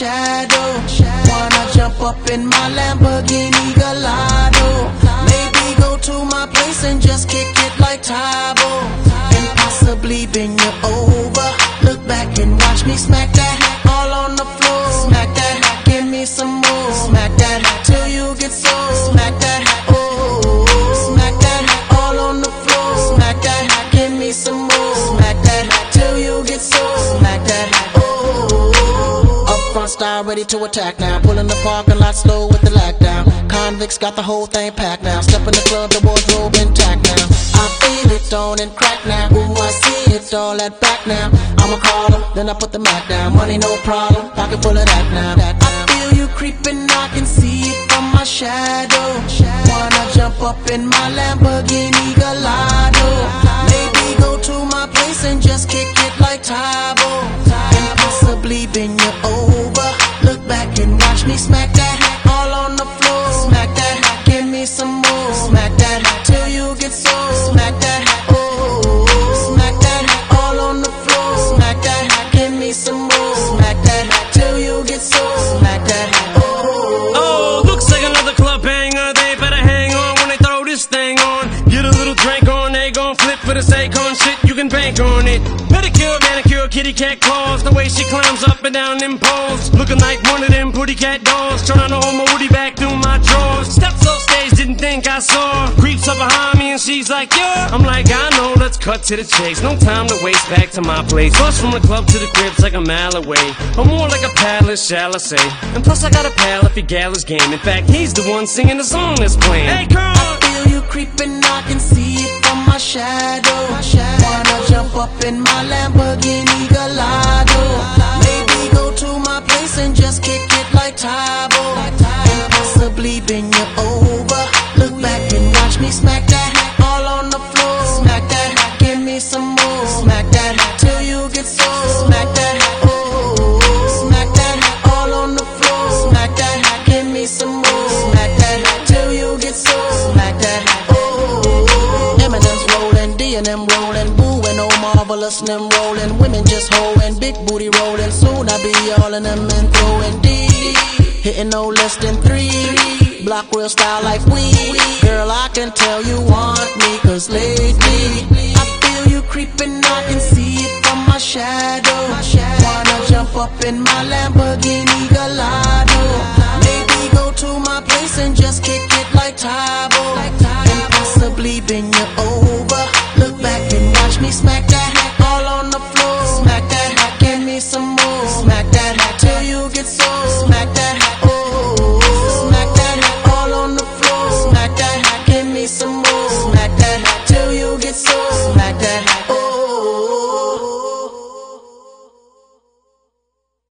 shadow. Wanna jump up in my Lamborghini Gallardo. Maybe go to my place and just kick it like Tybo, and possibly bend you over. Look back and watch me smack that all on the floor. Smack that, give me some more. Smack that till you get sore. Smack that, oh, smack that all on the floor. Smack that, give me some more. Smack that till you get sore. Smack that, oh. Up front style, ready to attack now. Pulling the parking lot slow with the lag down. Convicts got the whole thing packed now. Step in the club, the wardrobe intact now. I feel it on and crack now. Ooh, I see it all at back now. I'ma call them, then I put the Mac down. Money no problem, pocket full of that now. I feel you creeping, I can see it from my shadow. Wanna jump up in my Lamborghini Gallardo. Maybe go to my place and just kick it like Tybo, and possibly bend you over. Look back and watch me smack that all on the floor. Smack that, give me some more. Smack that till you get sore. Smack that, oh, smack that all on the floor. Smack that, give me some more. Smack that till you get sore. Smack that, oh. Oh, looks like another club banger. They better hang on when they throw this thing on. Get a little drink on, they gon' flip for the Akon shit. You can bank on it. Pedicure, manicure, kitty cat claws. The way she climbs up and down them poles, looking like one of them pretty cat dolls. Trying to hold my woody back through my drawers. Steps off stage, didn't think I saw. Creeps up behind me and she's like, yeah. I'm like, I know, let's cut to the chase. No time to waste, back to my place. Bus from the club to the crib's like a mile away, or more like a palace, shall I say. And plus I got a pal if your gal is game. In fact, he's the one singing the song that's playing. Hey, girl! I feel you creeping, I can see it from my shadow. Wanna jump up in my Lamborghini Gallardo. Maybe go to my place and just kick it like Tybo, and possibly bend you over. Look back and watch me smack that all on the floor. Smack that, give me some more. Smack that till you get sore. Smack that, oh, smack that all on the floor. Smack that, give me some more. Smack that till you get sore. Smack that, oh. Eminem's rolling, D and M rolling, Boo and Oh Marvelous and them rolling. Women just hoeing, big booty rolling. Soon I be all in them and throwing D, hitting no less than 3. Block real style like we. Girl, I can tell you want me, cause lately I feel you creeping, I can see it from my shadow. Wanna jump up in my Lamborghini Gallardo. Maybe go to my place and just kick it like Tybo.